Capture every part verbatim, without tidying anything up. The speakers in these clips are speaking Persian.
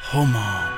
همان.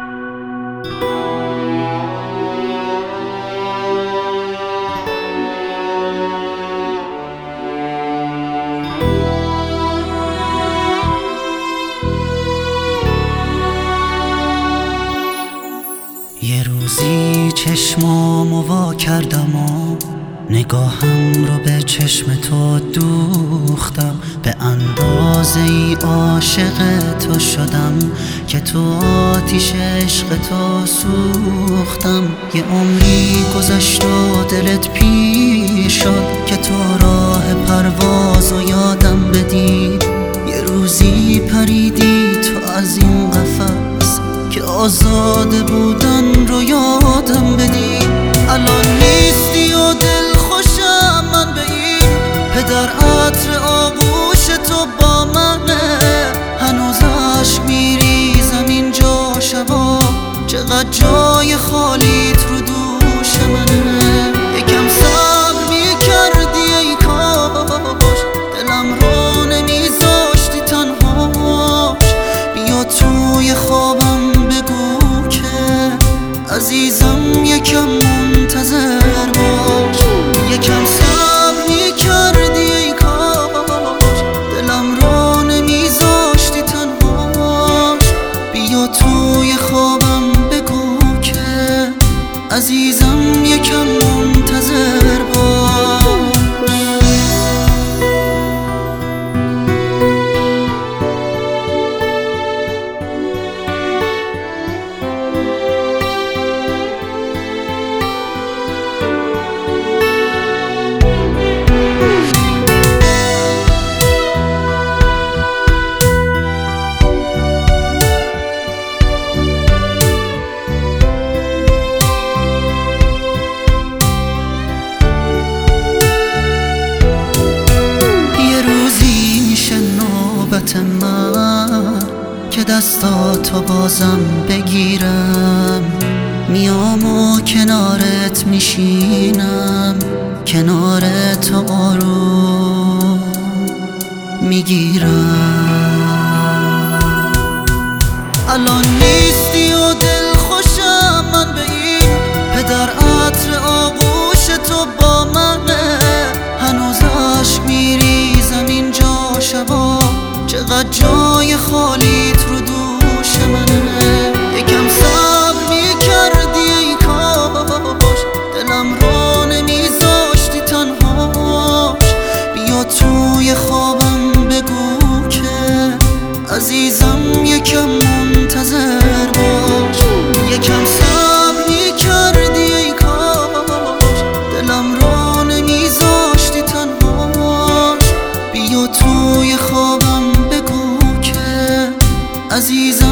یه روزی چشمامو وا کردم و نگاهم رو به چشم تو دوختم، به اندازه ای عاشق تو شدم که تو آتیش عشق تو سوختم. یه عمری گذشت و دلت پیر شد که تو راه پرواز و یادم بدی. یه روزی پریدی تو از این قفس که آزاده بودن رو یادم بدی. الان نیستی و دل خوشم من به این پدر عطر آغوش تو با منه. هنوز عشق میریزم اینجا شبا، چقدر جای خالیت رو دوش منه. یکم صبر میکردی ای کاش، دلم رو نمیذاشتی تنهاش. بیا توی خوابم بگو که عزیزم یکم منتظر باش. یکم صبر میکردی ای کاش، دلم رو نمیذاشتی تنهاش. بیا توی خوابم بگو که عزیزم یکم منتظر باش. من که دستاتو بازم بگیرم، میام و کنارت میشینم، کنار تو آروم میگیرم. الان نیستی و دل خوشم من به این پدر عطر آغوش تو با منه. هنوز عشق میریزم اینجا شبا، چقدر جای خالیت رو دوش منه. یکم صبر میکردی ای کاش، دلم رو نمیذاشتی تنهاش. بیا توی خوابم بگو که عزیزم یکم منتظر باش. یکم صبر میکردی ای کاش، دلم رو نمیذاشتی تنهاش. بیا توی خوابم عزیزم